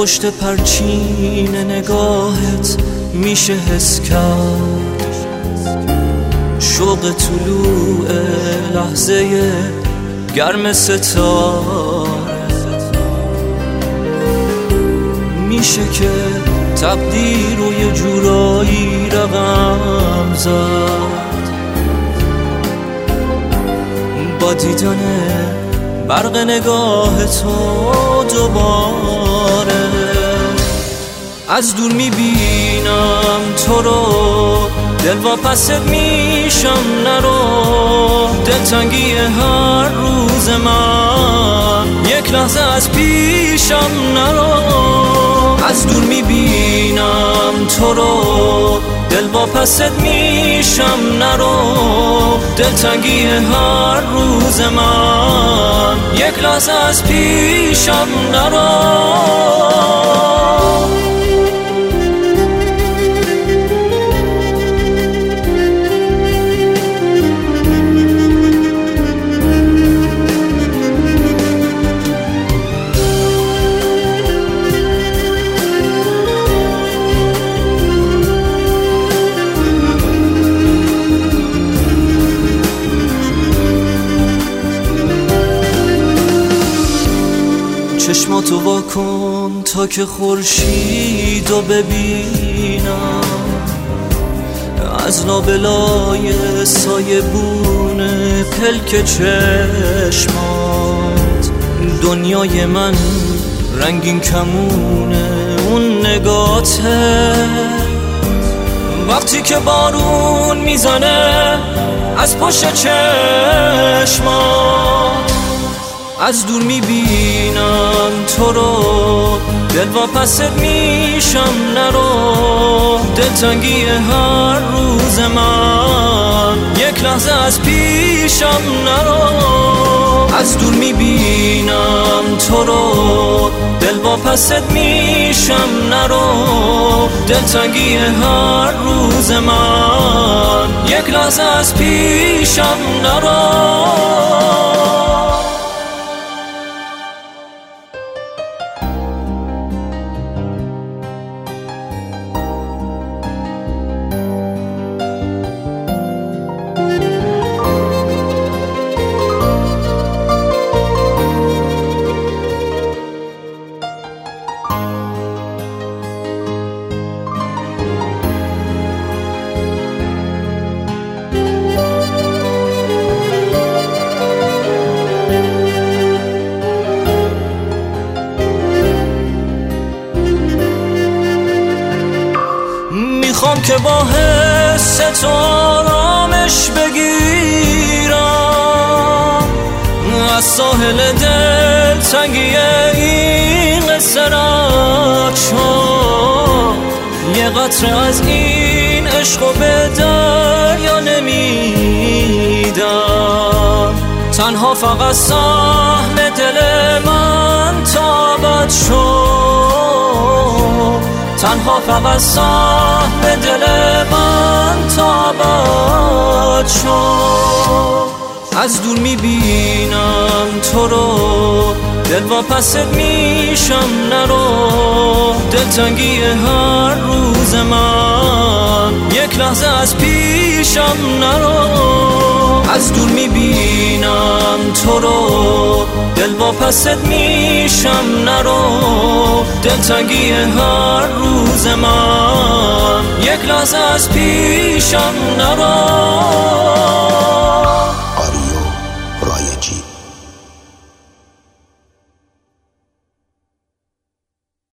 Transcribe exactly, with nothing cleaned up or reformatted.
پشت پرچین نگاهت میشه حس کرد شوق طلوع لحظه گرم ستاره. میشه که تقدیر رو یه جورایی رقم زد با دیدن برق نگاه تو دوباره. از دور میبینم تو رو، دل واپست میشم نرو. دلتنگی هر روز من یک لحظه از پیشم نرو. از دور میبینم تو رو، دل واپست میشم نرو. دلتنگی هر روز من یک لحظه از پیشم نرو. چشماتو وا کن تا که خورشیدو ببینم. از لابلای سایبون پلک چشمات دنیای من رنگین کمونه اون نگاته. وقتی که بارون میزنه از پشت چشمات، از دور میبینم تو رو، دل واپست میشم نرو. دلتنگی هر روز من یک لحظه از پیشم نرو. از دور میبینم تو رو، دل واپست میشم نرو. دلتنگی هر روز من یک لحظه از پیشم نرو. میخوام که با حس تو آرامش بگیرم، از ساحل دل تنگی این قصه رد شد. یه قطره از این عشقو به دریا نمیدم، تنها فقط سهم دل من تا ابد شد. تنها فقط سهم دل من تا ابد شد. از دور میبینم تو رو، دل واپست میشم نرو. دلتنگی هر روز من یک لحظه از پیشم نرو. از دور میبینم تو رو، دل واپست میشم نرو. دلتنگی هر روز من یک لحظه از پیشم نرو. آریو رایجی